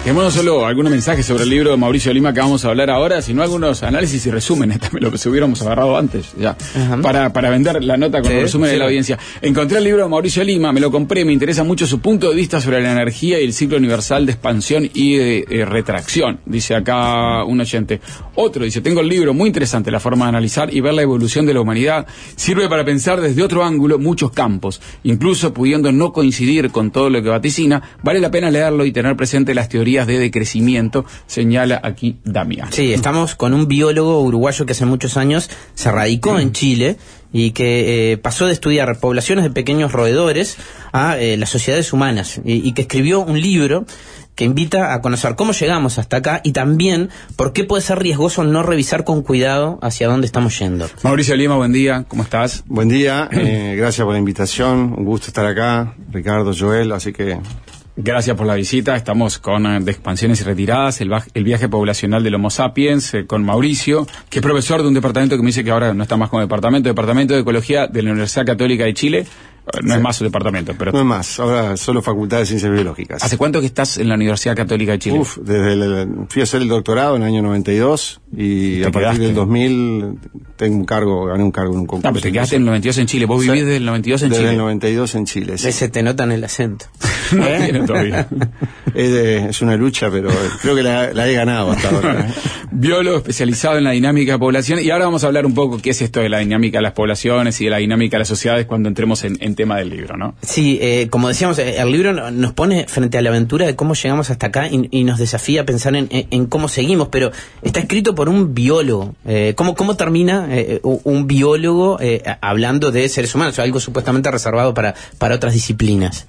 Tenemos no solo algunos mensajes sobre el libro de Mauricio Lima que vamos a hablar ahora, sino algunos análisis y resúmenes, también lo que hubiéramos agarrado antes, ya, para vender la nota con el resumen de la audiencia. Encontré el libro de Mauricio Lima, me lo compré, me interesa mucho su punto de vista sobre la energía y el ciclo universal de expansión y de retracción, dice acá un oyente. Otro dice, tengo el libro, muy interesante la forma de analizar y ver la evolución de la humanidad, sirve para pensar desde otro ángulo muchos campos, incluso pudiendo no coincidir con todo lo que vaticina, vale la pena leerlo y tener presente las teorías de decrecimiento, señala aquí Damián. Sí, estamos con un biólogo uruguayo que hace muchos años se radicó en Chile y que pasó de estudiar poblaciones de pequeños roedores a las sociedades humanas y que escribió un libro que invita a conocer cómo llegamos hasta acá y también por qué puede ser riesgoso no revisar con cuidado hacia dónde estamos yendo. Mauricio Lima, buen día, ¿cómo estás? Buen día, gracias por la invitación, un gusto estar acá, Ricardo, Joel, así que... Gracias por la visita, estamos con de expansiones y retiradas, el viaje poblacional del Homo sapiens, con Mauricio, que es profesor de un departamento que me dice que ahora no está más como departamento de Ecología de la Universidad Católica de Chile. No es más su departamento, pero... No es más, ahora solo Facultad de Ciencias Biológicas. ¿Hace cuánto que estás en la Universidad Católica de Chile? Fui a hacer el doctorado en el año 92 y a partir del 2000 gané un cargo en un concurso. Pero te quedaste en el 92 en Chile, vos vivís desde el 92 en Chile. Desde el 92 en Chile, sí. Ese te notan el acento. No tiene todavía. Es una lucha, pero creo que la he ganado hasta ahora. Biólogo especializado en la dinámica de población, y ahora vamos a hablar un poco qué es esto de la dinámica de las poblaciones y de la dinámica de las sociedades cuando entremos en tema del libro, ¿no? Sí, como decíamos, el libro nos pone frente a la aventura de cómo llegamos hasta acá y nos desafía a pensar en cómo seguimos, pero está escrito por un biólogo. ¿Cómo termina un biólogo hablando de seres humanos, algo supuestamente reservado para otras disciplinas?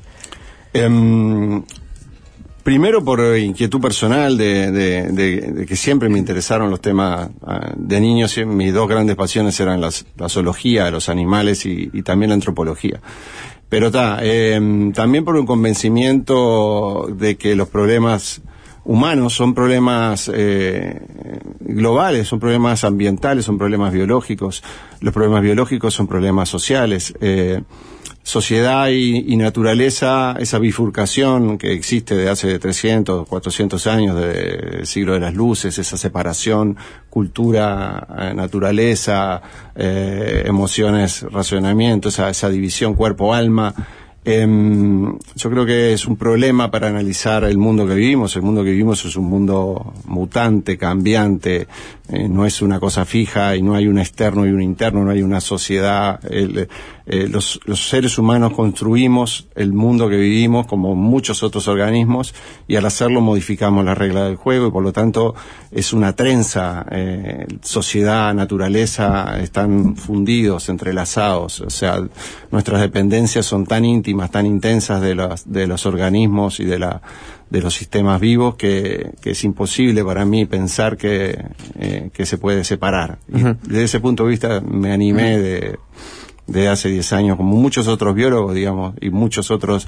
Primero por inquietud personal de que siempre me interesaron los temas de niños. Mis dos grandes pasiones eran la zoología, los animales y también la antropología. Pero también por un convencimiento de que los problemas humanos son problemas globales, son problemas ambientales, son problemas biológicos. Los problemas biológicos son problemas sociales. Sociedad y naturaleza, esa bifurcación que existe de hace 300, 400 años del siglo de las luces, esa separación, cultura, naturaleza, emociones, razonamiento, esa división cuerpo-alma. Yo creo que es un problema para analizar el mundo que vivimos. El mundo que vivimos es un mundo mutante, cambiante, no es una cosa fija y no hay un externo y un interno, no hay una sociedad. Los seres humanos construimos el mundo que vivimos como muchos otros organismos y al hacerlo modificamos las reglas del juego y por lo tanto es una trenza. Sociedad, naturaleza están fundidos, entrelazados, o sea, nuestras dependencias son tan íntimas, tan intensas de los organismos y de los sistemas vivos que es imposible para mí pensar que se puede separar. Y desde ese punto de vista me animé de hace 10 años, como muchos otros biólogos, digamos, y muchos otros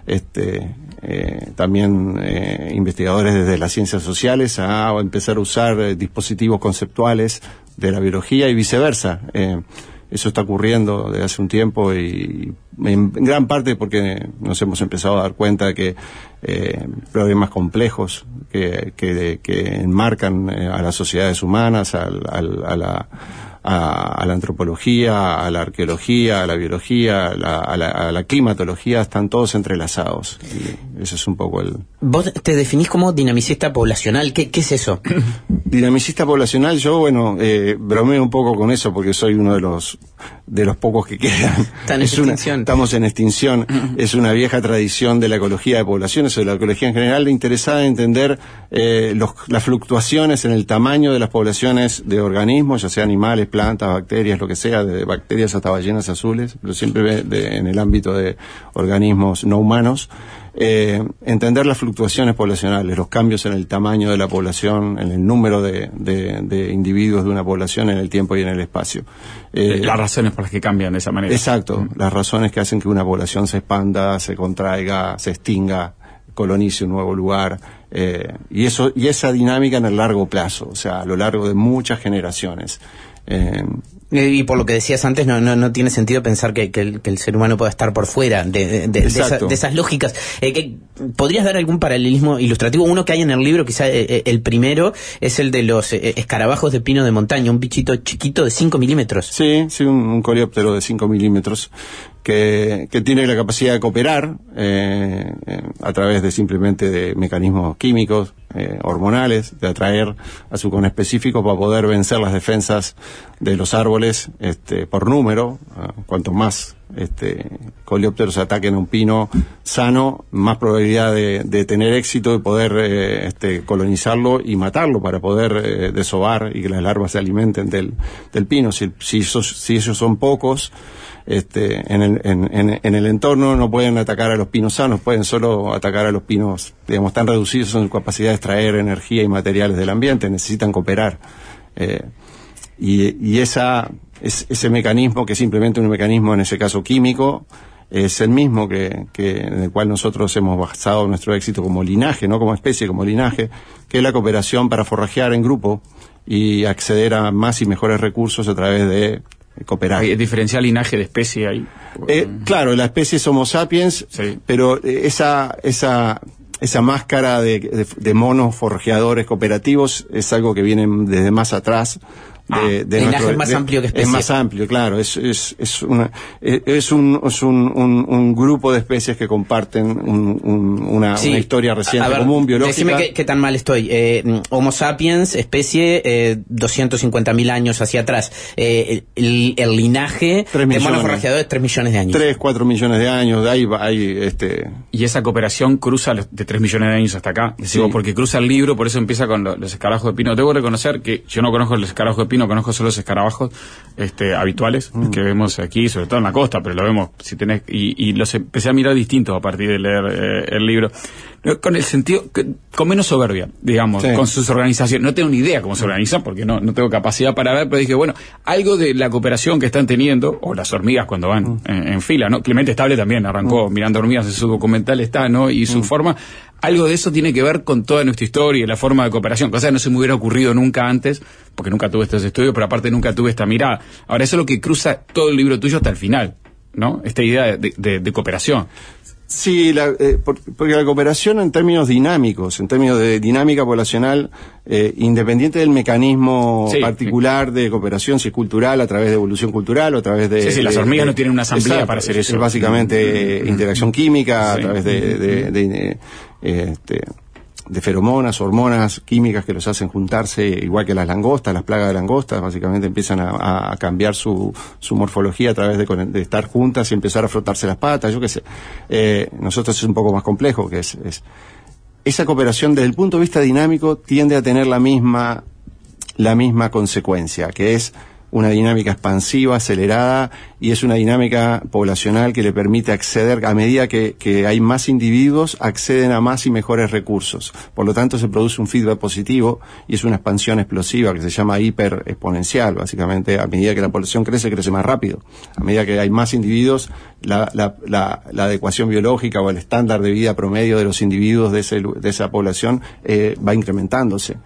también investigadores desde las ciencias sociales, a empezar a usar dispositivos conceptuales de la biología y viceversa. Eso está ocurriendo desde hace un tiempo y en gran parte porque nos hemos empezado a dar cuenta de que problemas complejos que enmarcan a las sociedades humanas, a la antropología, a la arqueología, a la biología, a la climatología, están todos entrelazados. Y eso es un poco el... ¿Vos te definís como dinamicista poblacional? ¿Qué es eso? Dinamicista poblacional, yo, bromeo un poco con eso porque soy uno de los pocos que quedan. Estamos en extinción. Es una vieja tradición de la ecología de poblaciones o de la ecología en general interesada en entender las fluctuaciones en el tamaño de las poblaciones de organismos, ya sea animales, plantas, bacterias, lo que sea, de bacterias hasta ballenas azules, pero siempre en el ámbito de organismos no humanos. Entender las fluctuaciones poblacionales, los cambios en el tamaño de la población, en el número de individuos de una población en el tiempo y en el espacio. Las razones por las que cambian de esa manera. Exacto, las razones que hacen que una población se expanda, se contraiga, se extinga, colonice un nuevo lugar, y esa dinámica en el largo plazo, o sea, a lo largo de muchas generaciones. Y por lo que decías antes, no tiene sentido pensar que el ser humano pueda estar por fuera de esas lógicas. ¿Podrías dar algún paralelismo ilustrativo? Uno que hay en el libro, quizá el primero, es el de los escarabajos de pino de montaña, un bichito chiquito de 5 milímetros. Sí, un coleóptero de 5 milímetros que tiene la capacidad de cooperar a través de simplemente de mecanismos químicos, hormonales, de atraer a su conespecífico para poder vencer las defensas de los árboles por número. Cuanto más coleópteros ataquen a un pino sano, más probabilidad de tener éxito, de poder colonizarlo y matarlo para poder desovar y que las larvas se alimenten del pino. Si ellos son pocos, en el entorno no pueden atacar a los pinos sanos, pueden solo atacar a los pinos, digamos, tan reducidos en su capacidad de extraer energía y materiales del ambiente, necesitan cooperar. Y ese mecanismo, que es simplemente un mecanismo, en ese caso químico, es el mismo en el cual nosotros hemos basado nuestro éxito como linaje, no como especie, como linaje, que es la cooperación para forrajear en grupo y acceder a más y mejores recursos a través de cooperar. ¿Hay diferencial linaje de especie ahí? Claro, la especie es Homo sapiens, sí. Pero esa máscara de monos forrajeadores cooperativos es algo que viene desde más atrás. Linaje es más amplio que especie. Es más amplio, claro. Es un grupo de especies que comparten una historia reciente común, biológica. Decime qué tan mal estoy. Homo sapiens, especie, 250.000 años hacia atrás. El linaje de monos forrajeadores, 3 millones de años. 3-4 millones de años. De ahí Y esa cooperación cruza de 3 millones de años hasta acá. Sí. Porque cruza el libro, por eso empieza con los escarabajos de pino. Debo reconocer que yo no conozco los escarabajos de pino, conozco solo los escarabajos habituales que vemos aquí, sobre todo en la costa, pero lo vemos si tenés, y los empecé a mirar distintos a partir de leer el libro, con el sentido, con menos soberbia, digamos, sí. Con sus organizaciones. No tengo ni idea cómo se organizan porque no tengo capacidad para ver, pero dije, bueno, algo de la cooperación que están teniendo, o las hormigas cuando van en fila, ¿no? Clemente Estable también arrancó mirando hormigas, en su documental está, ¿no? Y su forma, algo de eso tiene que ver con toda nuestra historia y la forma de cooperación, cosa que no se me hubiera ocurrido nunca antes, porque nunca tuve estos estudios, pero aparte nunca tuve esta mirada. Ahora, eso es lo que cruza todo el libro tuyo hasta el final, ¿no? Esta idea de cooperación. Sí, porque la cooperación en términos dinámicos, en términos de dinámica poblacional, independiente del mecanismo particular de cooperación, si es cultural, a través de evolución cultural, o a través de... Sí, las hormigas no tienen una asamblea para hacer eso. Es básicamente interacción química, a través de feromonas, hormonas químicas que los hacen juntarse, igual que las langostas, las plagas de langostas, básicamente empiezan a cambiar su morfología a través de estar juntas y empezar a frotarse las patas, yo qué sé. Nosotros es un poco más complejo, que es esa cooperación desde el punto de vista dinámico tiende a tener la misma consecuencia, que es una dinámica expansiva, acelerada, y es una dinámica poblacional que le permite acceder, a medida que hay más individuos, acceden a más y mejores recursos. Por lo tanto, se produce un feedback positivo y es una expansión explosiva que se llama hiperexponencial. Básicamente, a medida que la población crece más rápido. A medida que hay más individuos, la adecuación biológica o el estándar de vida promedio de los individuos de esa población va incrementándose.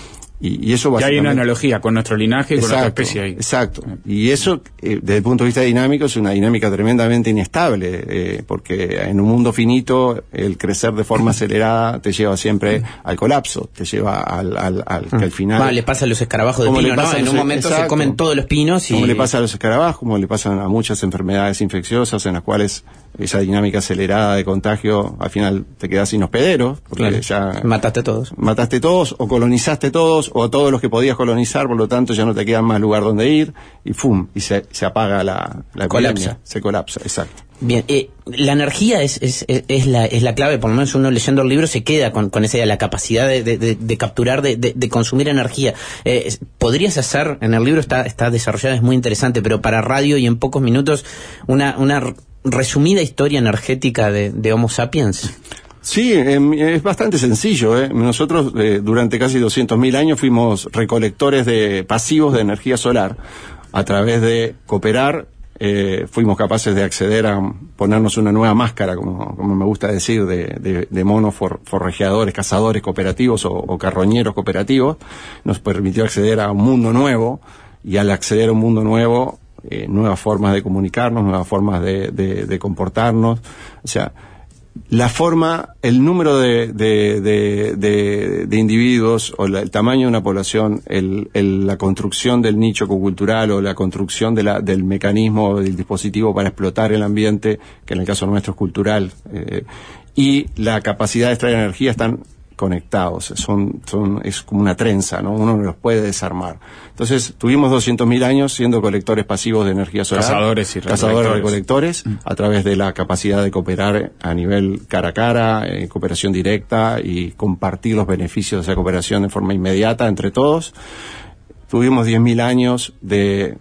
Y eso básicamente... hay una analogía con nuestro linaje y con nuestra especie ahí. Exacto. Y eso, desde el punto de vista dinámico, es una dinámica tremendamente inestable, porque en un mundo finito, el crecer de forma acelerada te lleva siempre al colapso, te lleva al final... le pasa a los escarabajos de pino, ¿no? En un momento se comen todos los pinos y... Como le pasa a los escarabajos, como le pasan a muchas enfermedades infecciosas en las cuales esa dinámica acelerada de contagio, al final te quedas sin hospederos, porque ya... Mataste todos, o colonizaste todos, o todos los que podías colonizar, por lo tanto ya no te queda más lugar donde ir, y ¡fum! Y se apaga la epidemia, se colapsa, exacto. Bien, la energía es la clave, por lo menos uno leyendo el libro se queda con esa idea, la capacidad de capturar, de consumir energía. Podrías hacer, en el libro está desarrollado, es muy interesante, pero para radio y en pocos minutos, una resumida historia energética de Homo sapiens. Sí, es bastante sencillo. Nosotros durante casi 200.000 años fuimos recolectores pasivos de energía solar. A través de cooperar, fuimos capaces de acceder a ponernos una nueva máscara, como me gusta decir, de monos forrajeadores, cazadores cooperativos o carroñeros cooperativos. Nos permitió acceder a un mundo nuevo y al acceder a un mundo nuevo, nuevas formas de comunicarnos, nuevas formas de comportarnos. O sea, el número de individuos o el tamaño de una población, la construcción del nicho ecocultural o la construcción del mecanismo, del dispositivo para explotar el ambiente, que en el caso nuestro es cultural, y la capacidad de extraer energía están conectados, es como una trenza, ¿no? Uno no los puede desarmar. Entonces, tuvimos 200.000 años siendo colectores pasivos de energía solar. Cazadores recolectores, a través de la capacidad de cooperar a nivel cara a cara, cooperación directa y compartir los beneficios de esa cooperación de forma inmediata entre todos. Tuvimos 10.000 años de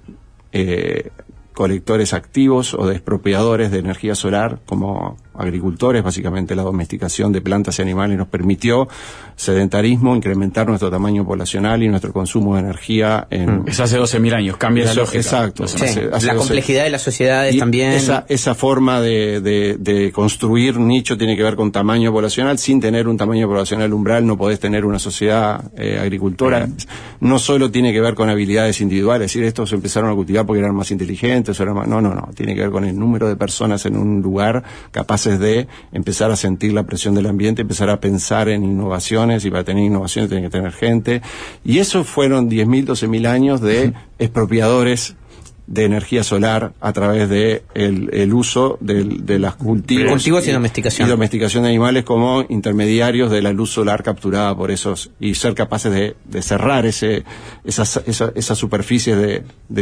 colectores activos o de expropiadores de energía solar como agricultores. Básicamente la domesticación de plantas y animales nos permitió sedentarismo, incrementar nuestro tamaño poblacional y nuestro consumo de energía. Eso hace 12.000 años, cambia la lógica. Exacto. Sí, la complejidad de las sociedades también. Esa forma de construir nicho tiene que ver con tamaño poblacional. Sin tener un tamaño poblacional umbral no podés tener una sociedad agricultora. No solo tiene que ver con habilidades individuales, es decir, estos se empezaron a cultivar porque eran más inteligentes, no, tiene que ver con el número de personas en un lugar capaces de empezar a sentir la presión del ambiente, empezar a pensar en innovaciones, y para tener innovaciones tiene que tener gente. Y eso fueron 10.000, 12.000 años de expropiadores de energía solar a través de el uso de las cultivos y domesticación. Y domesticación de animales como intermediarios de la luz solar capturada por esos, y ser capaces de cerrar esas superficies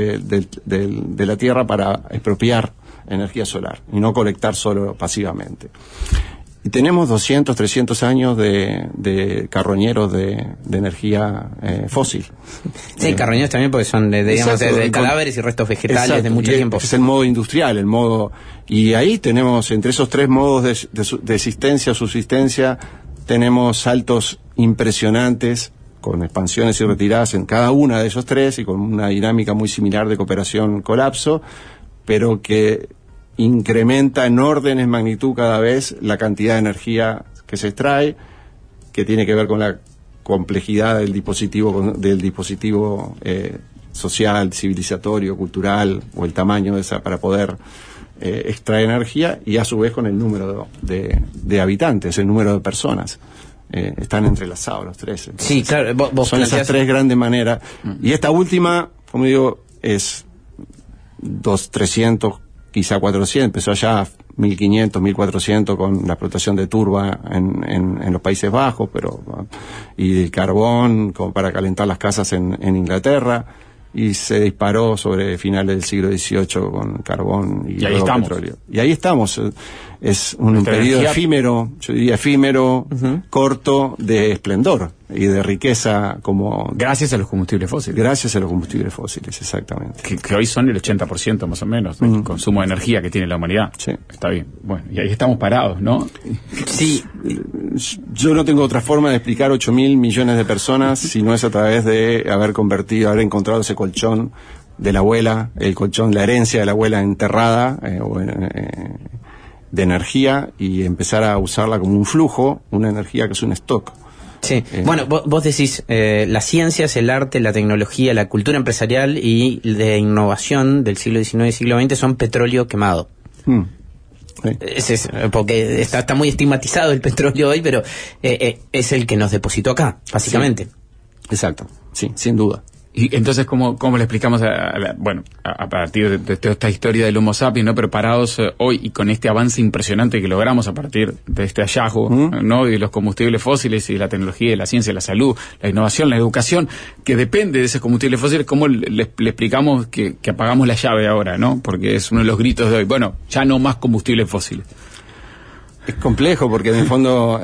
de la Tierra para expropiar energía solar y no colectar solo pasivamente. Y tenemos 200, 300 años de carroñeros de energía fósil. Sí, carroñeros también porque son de cadáveres y restos vegetales. Exacto, de mucho tiempo. Es el modo industrial, y ahí tenemos, entre esos tres modos de existencia o subsistencia, tenemos saltos impresionantes, con expansiones y retiradas en cada una de esos tres, y con una dinámica muy similar de cooperación-colapso, pero que incrementa en órdenes magnitud cada vez la cantidad de energía que se extrae, que tiene que ver con la complejidad del dispositivo social, civilizatorio, cultural, o el tamaño para poder extraer energía, y a su vez con el número de habitantes, el número de personas. Están entrelazados los tres. Entonces, sí, claro, vos son esas tres grandes maneras. Y esta última, como digo, es 300, quizá 400, empezó ya 1500, 1400 con la explotación de turba en los Países Bajos, y el carbón como para calentar las casas en Inglaterra, y se disparó sobre finales del siglo XVIII con carbón y ahí estamos. petróleo. Y ahí estamos. Es un periodo efímero, yo diría efímero, corto, de esplendor y de riqueza, como... Gracias a los combustibles fósiles. Gracias a los combustibles fósiles, exactamente. Que hoy son el 80% más o menos del consumo de energía que tiene la humanidad. Sí. Está bien. Bueno, y ahí estamos parados, ¿no? Sí. Yo no tengo otra forma de explicar 8.000 millones de personas si no es a través de haber encontrado ese colchón de la abuela, la herencia de la abuela enterrada, de energía, y empezar a usarla como un flujo, una energía que es un stock. Sí, bueno, vos decís, las ciencias, el arte, la tecnología, la cultura empresarial y de innovación del siglo XIX y siglo XX son petróleo quemado. Sí. Porque está muy estigmatizado el petróleo hoy, pero es el que nos depositó acá, básicamente. Sí. Exacto, sí, sin duda. Y entonces, ¿cómo le explicamos a partir de toda esta historia del Homo sapiens, ¿no? Preparados hoy y con este avance impresionante que logramos a partir de este hallazgo, ¿no? Y los combustibles fósiles y la tecnología, la ciencia, la salud, la innovación, la educación, que depende de esos combustibles fósiles, ¿cómo le explicamos que apagamos la llave ahora, ¿no? Porque es uno de los gritos de hoy. Bueno, ya no más combustibles fósiles. Es complejo porque en el fondo...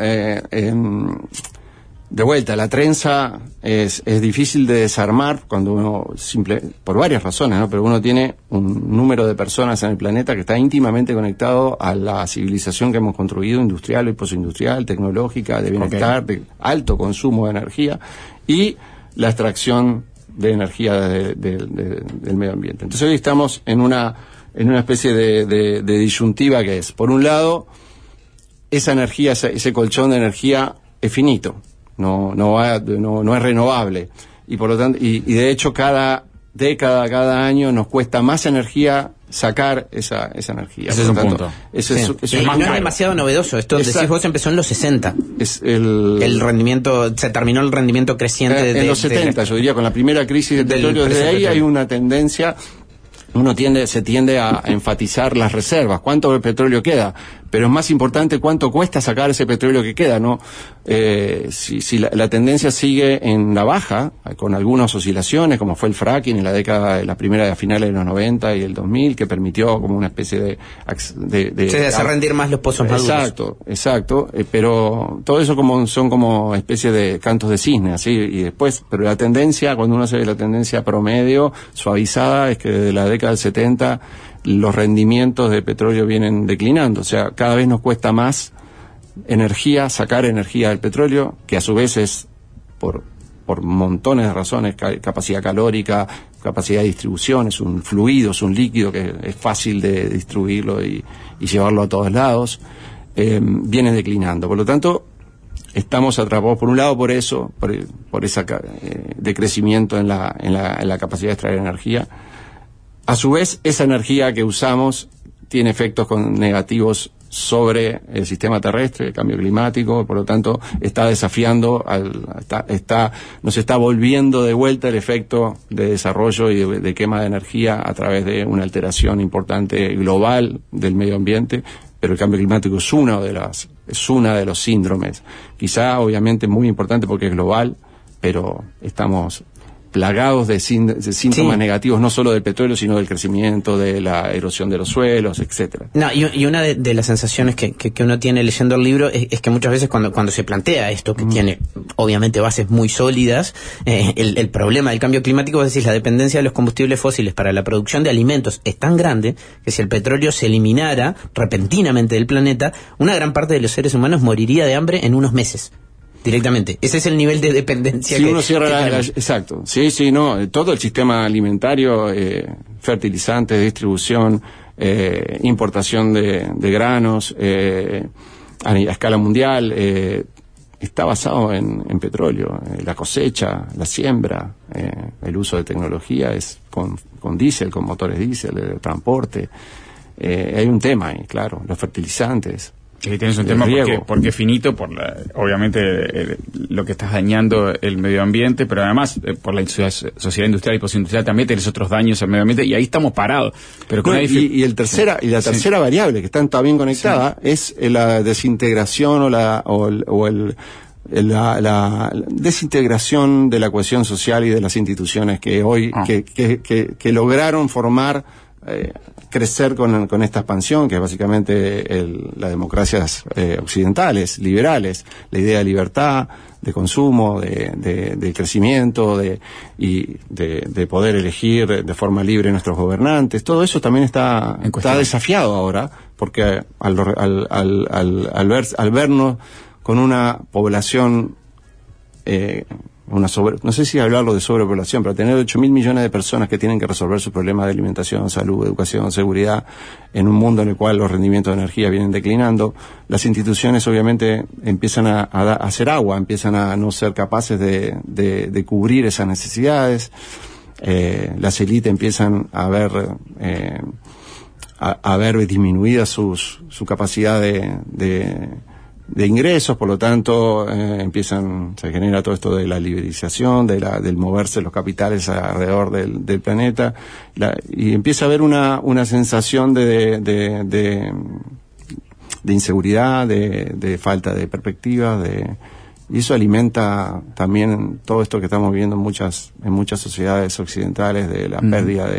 de vuelta, la trenza es difícil de desarmar cuando uno por varias razones, ¿no? Pero uno tiene un número de personas en el planeta que está íntimamente conectado a la civilización que hemos construido, industrial y postindustrial, tecnológica, de bienestar, de alto consumo de energía, y la extracción de energía del medio ambiente. Entonces hoy estamos en una especie de disyuntiva que es, por un lado, esa energía, ese colchón de energía es finito. No es renovable, y por lo tanto, y de hecho cada década, cada año, nos cuesta más energía sacar esa energía. Ese es un punto. No es demasiado novedoso. Esto, decís vos, empezó en los 60. El rendimiento, se terminó el rendimiento creciente en los 70, yo diría, con la primera crisis del petróleo. Desde ahí hay una tendencia, se tiende a enfatizar las reservas, cuánto petróleo queda, pero es más importante cuánto cuesta sacar ese petróleo que queda, ¿no? Si la tendencia sigue en la baja, con algunas oscilaciones, como fue el fracking en la década, la primera de finales de los 90 y el 2000, que permitió como una especie de hacer rendir más los pozos maduros. Exacto, pero todo eso son como especie de cantos de cisne, así, y después, pero la tendencia, cuando uno hace la tendencia promedio, suavizada, es que desde la década del 70 los rendimientos de petróleo vienen declinando, o sea, cada vez nos cuesta más energía, sacar energía del petróleo, que a su vez es por montones de razones, capacidad calórica, capacidad de distribución, es un fluido, es un líquido que es fácil de distribuirlo y llevarlo a todos lados, viene declinando. Por lo tanto, estamos atrapados por un lado por eso, por ese decrecimiento en la capacidad de extraer energía. A su vez, esa energía que usamos tiene efectos negativos sobre el sistema terrestre, el cambio climático, por lo tanto está desafiando, nos está volviendo de vuelta el efecto de desarrollo y de quema de energía a través de una alteración importante global del medio ambiente, pero el cambio climático es uno de los síndromes, quizá obviamente muy importante porque es global, pero estamos plagados de síntomas negativos, no solo del petróleo, sino del crecimiento, de la erosión de los suelos, etcétera. No, y una de las sensaciones que uno tiene leyendo el libro es que muchas veces cuando se plantea esto, que tiene obviamente bases muy sólidas, el problema del cambio climático, es decir, la dependencia de los combustibles fósiles para la producción de alimentos es tan grande que si el petróleo se eliminara repentinamente del planeta, una gran parte de los seres humanos moriría de hambre en unos meses. Directamente. Ese es el nivel de dependencia si uno cierra exacto. Sí, no. Todo el sistema alimentario, fertilizantes, distribución, importación de granos, a escala mundial, está basado en petróleo. La cosecha, la siembra, el uso de tecnología es con diésel, con motores diésel, el transporte. Hay un tema ahí, claro, los fertilizantes. Sí, tienes un tema porque es finito, obviamente lo que estás dañando el medio ambiente, pero además por la sociedad industrial y postindustrial también tenés otros daños al medio ambiente y ahí estamos parados. Pero con la tercera variable que está también conectada es la desintegración la desintegración de la cohesión social y de las instituciones que hoy que lograron formar crecer con esta expansión, que es básicamente las democracias occidentales, liberales, la idea de libertad, de consumo, de crecimiento, de poder elegir de forma libre nuestros gobernantes. Todo eso también está desafiado ahora, porque al vernos con una población no sé si hablarlo de sobrepoblación, pero tener 8.000 millones de personas que tienen que resolver sus problemas de alimentación, salud, educación, seguridad, en un mundo en el cual los rendimientos de energía vienen declinando, las instituciones obviamente empiezan a hacer agua, empiezan a no ser capaces de cubrir esas necesidades, las élites empiezan a ver disminuida su capacidad de ingresos, por lo tanto se genera todo esto de la liberalización, del moverse los capitales alrededor del planeta, y empieza a haber una sensación de inseguridad, de falta de perspectiva, y eso alimenta también todo esto que estamos viendo en muchas sociedades occidentales, de la pérdida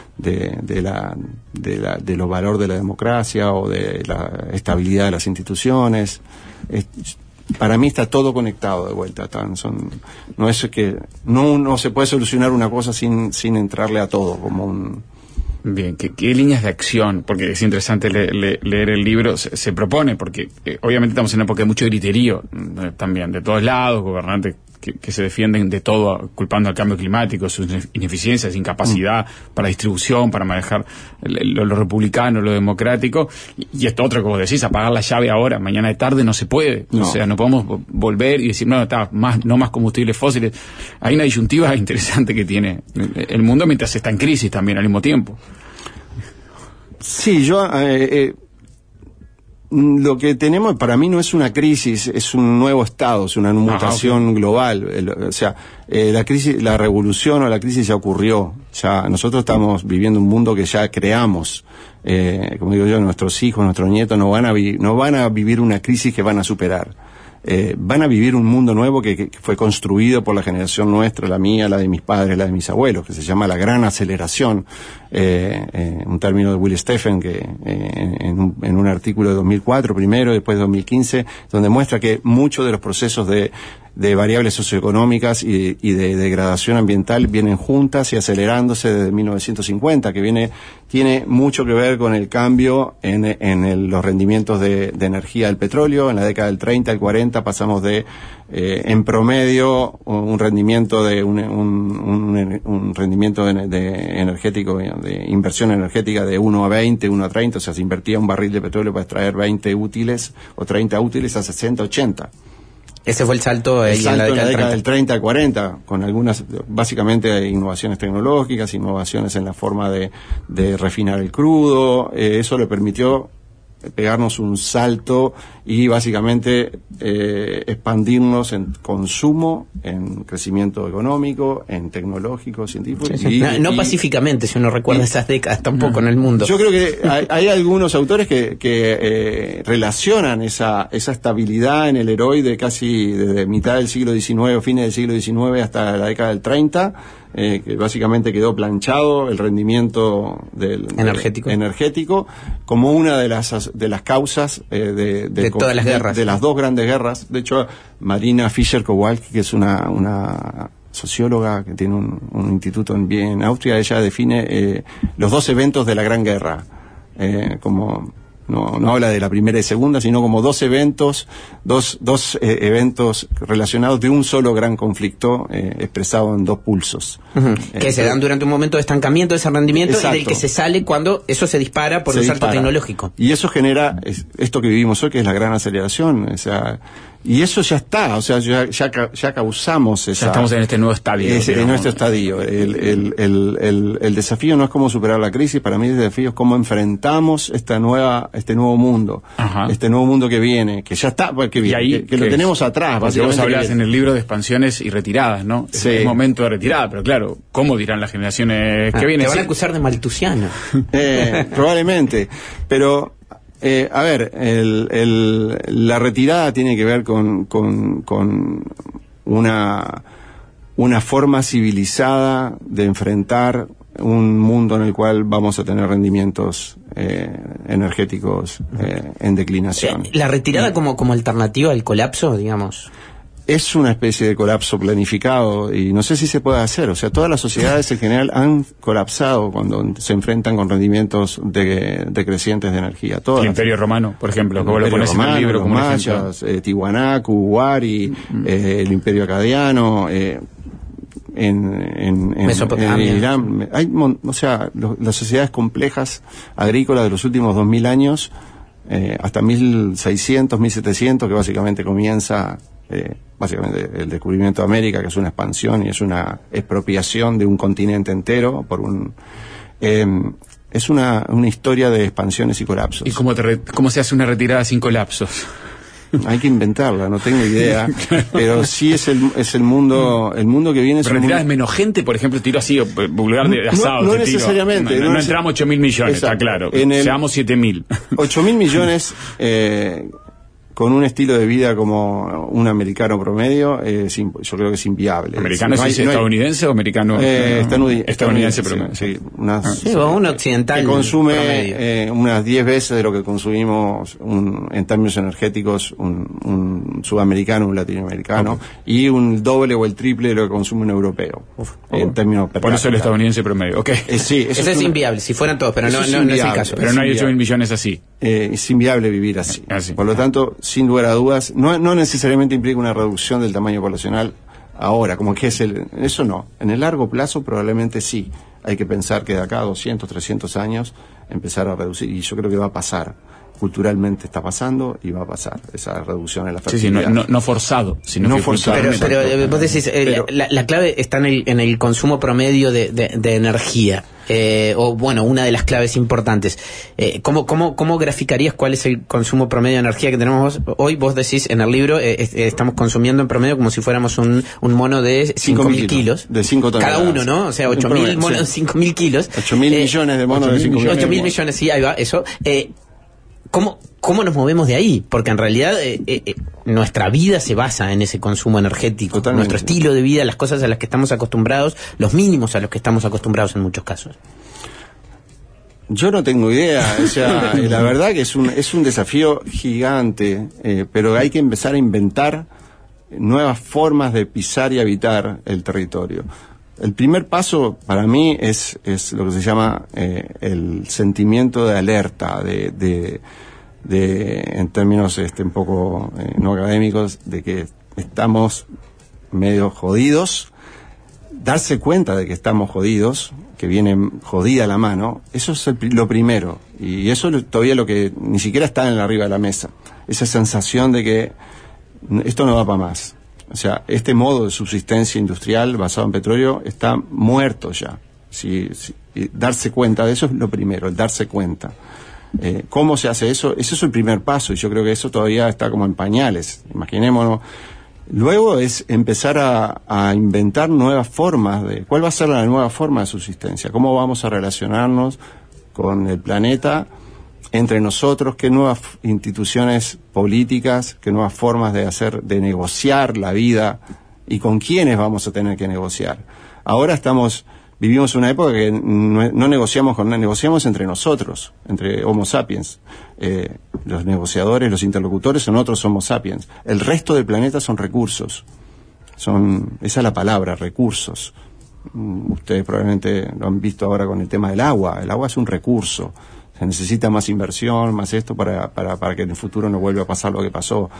de los valores de la democracia o de la estabilidad de las instituciones. Para mí está todo conectado de vuelta. No se puede solucionar una cosa sin entrarle a todo como un... Bien, ¿qué líneas de acción? Porque es interesante leer el libro, se propone, porque obviamente estamos en una época de mucho griterío también, de todos lados, gobernantes que se defienden de todo culpando al cambio climático, sus ineficiencias, incapacidad para distribución, para manejar lo republicano, lo democrático, y esto otro que vos decís, apagar la llave ahora, mañana de tarde no se puede, o sea, no podemos volver y decir, no más combustibles fósiles. Hay una disyuntiva interesante que tiene el mundo mientras está en crisis también al mismo tiempo. Sí, lo que tenemos para mí no es una crisis, es un nuevo estado, es una mutación global. O sea, la crisis, la revolución o la crisis ya ocurrió. Ya nosotros estamos viviendo un mundo que ya creamos. Como digo yo, nuestros hijos, nuestros nietos no van a vivir una crisis que van a superar. Van a vivir un mundo nuevo que fue construido por la generación nuestra, la mía, la de mis padres, la de mis abuelos, que se llama la gran aceleración, un término de Will Steffen que en un artículo de 2004 primero, después de 2015, donde muestra que muchos de los procesos de variables socioeconómicas y de degradación ambiental vienen juntas y acelerándose desde 1950, que tiene mucho que ver con el cambio en los rendimientos de energía del petróleo. En la década del 30 al 40 pasamos de en promedio un rendimiento de un rendimiento de energético, de inversión energética de 1 a 20, 1 a 30, o sea, se invertía un barril de petróleo para extraer 20 útiles o 30 útiles a 60, 80. Ese fue el salto en la década del 30 al 40, con algunas, básicamente, innovaciones tecnológicas, innovaciones en la forma de refinar el crudo. Eso le permitió pegarnos un salto y básicamente expandirnos en consumo, en crecimiento económico, en tecnológico, científico. Sí. No pacíficamente, si uno recuerda esas décadas tampoco en el mundo. Yo creo que hay algunos autores que relacionan esa estabilidad en el heroide casi desde mitad del siglo XIX o fines del siglo XIX hasta la década del 30, que básicamente quedó planchado el rendimiento energético como una de las causas de todas las guerras, de las dos grandes guerras. De hecho, Marina Fischer-Kowalski, que es una socióloga que tiene un instituto en Viena, en Austria, ella define los dos eventos de la Gran Guerra como no habla de la primera y segunda, sino como dos eventos relacionados de un solo gran conflicto expresado en dos pulsos. Que se dan durante un momento de estancamiento de ese rendimiento. Exacto. Y del que se sale cuando eso se dispara por un salto tecnológico. Y eso genera esto que vivimos hoy, que es la gran aceleración. O sea, y eso ya está, o sea, ya causamos esa... Ya estamos en este nuevo estadio. En nuestro estadio. El desafío no es cómo superar la crisis, para mí el desafío es cómo enfrentamos este nuevo mundo. Ajá. Este nuevo mundo que viene, que ya está, que viene, que lo tenemos atrás. Porque vos hablás en el libro de expansiones y retiradas, ¿no? Sí. Es momento de retirada, pero claro, ¿cómo dirán las generaciones que vienen? Te van a acusar de maltusiano. Probablemente, pero... a ver, la retirada tiene que ver con una forma civilizada de enfrentar un mundo en el cual vamos a tener rendimientos energéticos en declinación. La retirada como alternativa al colapso, digamos. Es una especie de colapso planificado y no sé si se puede hacer. O sea, todas las sociedades en general han colapsado cuando se enfrentan con rendimientos decrecientes de energía. Todas. El Imperio Romano, por ejemplo, como lo pones en el libro, como mayas, Tiwanaku, Huari, el Imperio Acadiano, en Mesopotamia. En Irán. O sea, las sociedades complejas agrícolas de los últimos 2000 años, hasta 1600, 1700, que básicamente comienza... básicamente el descubrimiento de América, que es una expansión y es una expropiación de un continente entero por es una historia de expansiones y colapsos. ¿Y cómo se hace una retirada sin colapsos? Hay que inventarla, no tengo idea, pero sí es el mundo que viene. Pero retirada es menos gente, por ejemplo, tiro así, vulgar de asado. No necesariamente. No entramos 8.000 millones, exacto, está claro. Seamos 7.000. 8.000 millones con un estilo de vida como un americano promedio, yo creo que es inviable. ¿Americano es estadounidense o americano? Estadounidense promedio. Sí, o un occidental. Que consume unas 10 veces de lo que consumimos en términos energéticos un sudamericano, un latinoamericano, y un doble o el triple de lo que consume un europeo. En términos por eso el estadounidense promedio. Okay. Sí, eso es inviable, si fueran todos, pero no es el caso. Pero no hay 8.000 millones así. Es inviable vivir así. Por lo tanto, sin lugar a dudas, no necesariamente implica una reducción del tamaño poblacional. ahora, como que eso no. En el largo plazo probablemente sí. Hay que pensar que de acá a 200, 300 años empezar a reducir, y yo creo que va a pasar. Culturalmente está pasando y va a pasar esa reducción en la fertilidad. Sí, no forzado, sino que forzado. Pero vos decís, la clave está en el consumo promedio de energía. O bueno, una de las claves importantes. ¿Cómo graficarías cuál es el consumo promedio de energía que tenemos hoy? Vos decís en el libro, estamos consumiendo en promedio como si fuéramos un mono de 5.000 kilos. De 5 toneladas. Cada uno, ¿no? O sea, 8.000 monos, 5.000 kilos. 8.000 millones de monos de 5 millones. 8.000 millones, sí, ahí va, eso. ¿Cómo nos movemos de ahí? Porque en realidad nuestra vida se basa en ese consumo energético. Totalmente. Nuestro estilo de vida, las cosas a las que estamos acostumbrados, los mínimos a los que estamos acostumbrados en muchos casos. Yo no tengo idea, o sea, la verdad que es un desafío gigante, pero hay que empezar a inventar nuevas formas de pisar y habitar el territorio. El primer paso para mí es lo que se llama el sentimiento de alerta, de en términos un poco no académicos, de que estamos medio jodidos, darse cuenta de que estamos jodidos, que viene jodida la mano, eso es lo primero, y eso todavía lo que ni siquiera está en arriba de la mesa, esa sensación de que esto no va para más. O sea, este modo de subsistencia industrial basado en petróleo está muerto ya. Darse cuenta de eso es lo primero, el darse cuenta. ¿Cómo se hace eso? Ese es el primer paso, y yo creo que eso todavía está como en pañales. Imaginémonos. Luego es empezar a inventar nuevas formas ¿cuál va a ser la nueva forma de subsistencia? ¿Cómo vamos a relacionarnos con el planeta, entre nosotros? ¿Qué nuevas instituciones políticas, qué nuevas formas de negociar la vida, y con quiénes vamos a tener que negociar? Ahora vivimos una época que no negociamos entre nosotros, entre Homo sapiens. Los negociadores, los interlocutores son otros Homo sapiens. El resto del planeta son recursos. Esa es la palabra, recursos. Ustedes probablemente lo han visto ahora con el tema del agua. El agua es un recurso. Se necesita más inversión, más esto para que en el futuro no vuelva a pasar lo que pasó.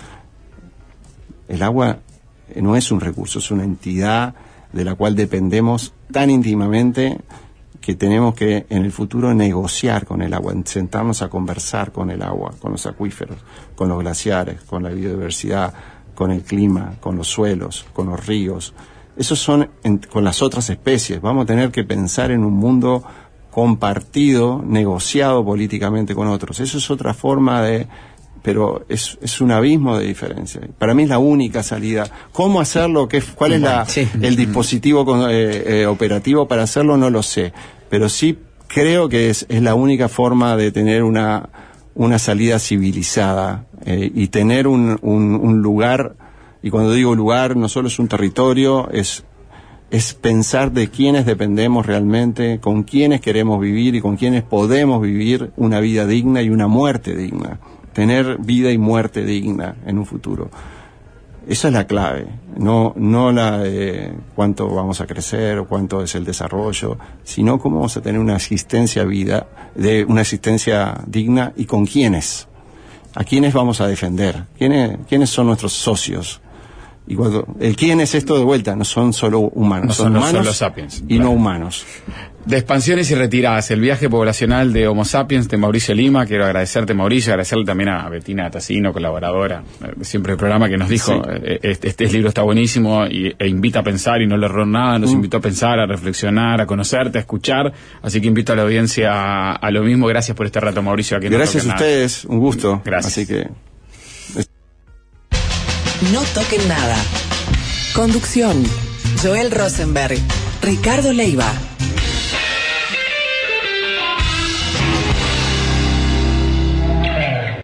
El agua no es un recurso, es una entidad de la cual dependemos tan íntimamente que tenemos que en el futuro negociar con el agua, sentarnos a conversar con el agua, con los acuíferos, con los glaciares, con la biodiversidad, con el clima, con los suelos, con los ríos. Esos son con las otras especies. Vamos a tener que pensar en un mundo compartido, negociado políticamente con otros. Eso es otra forma pero es un abismo de diferencia. Para mí es la única salida. ¿Cómo hacerlo? ¿Cuál es el dispositivo operativo para hacerlo? No lo sé. Pero sí creo que es la única forma de tener una salida civilizada y tener un lugar. Y cuando digo lugar, no solo es un territorio, es pensar de quiénes dependemos realmente, con quiénes queremos vivir y con quiénes podemos vivir una vida digna y una muerte digna. Tener vida y muerte digna en un futuro. Esa es la clave, no la de cuánto vamos a crecer o cuánto es el desarrollo, sino cómo vamos a tener una existencia digna y con quiénes. ¿A quiénes vamos a defender? ¿Quiénes son nuestros socios? Y el quién es esto de vuelta, no son solo humanos, no son humanos solo sapiens, y no humanos. De expansiones y retiradas, el viaje poblacional de Homo sapiens de Mauricio Lima. Quiero agradecerte, Mauricio, agradecerle también a Bettina Tassino, colaboradora siempre del programa, que nos dijo este libro está buenísimo e invita a pensar y no le erró nada, nos invitó a pensar, a reflexionar, a conocerte, a escuchar, así que invito a la audiencia a lo mismo. Gracias por este rato, Mauricio. Aquí gracias a ustedes, un gusto. Gracias. Así que No toquen nada. Conducción: Joel Rosenberg, Ricardo Leiva.